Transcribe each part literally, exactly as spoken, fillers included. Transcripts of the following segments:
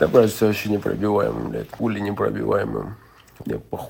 Да просто вообще непробиваемым, блядь. Пули непробиваемым. Мне похуй.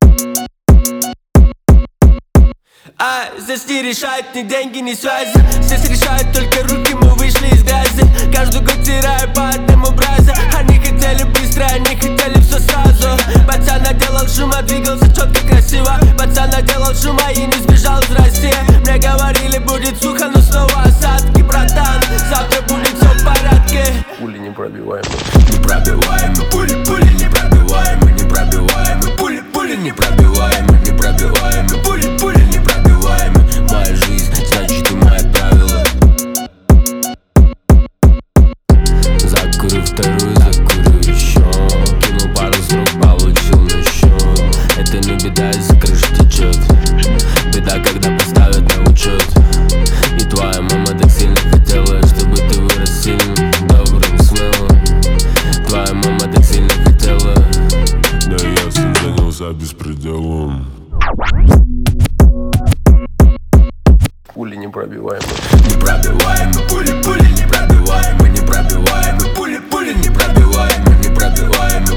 А здесь не решают ни деньги, ни связи. Здесь решают только руки, мы вышли из грязи. Каждый год теряю по одному бразе. Они хотели быстро, они хотели все сразу. Пацан наделал шума, двигался четко, красиво. Пацан наделал шума и не сбежал из России. Мне говорили, будет сухо, но снова осадки, братан. Завтра будет все в порядке. Пули непробиваемые. Непробиваемые пули, пули непробиваемые, непробиваемые пули, пули непробиваемые, непробиваемые пули, пули непробиваемые. Моя жизнь, значит и мои правила. Закурю вторую, закурю еще. Кинул пару срок, получил на счет. Это не беда, из-за крыши течет. Беда, когда поставят на учет. И твоя мама так сильно хотела, чтобы ты вырос сильным, добрым, смелым. Твоя мама так сильно хотела. Да я сам занялся беспределом. Пули непробиваемые. Непробиваемые пули, пули непробиваемые, непробиваемые пули, пули непробиваемые, непробиваемые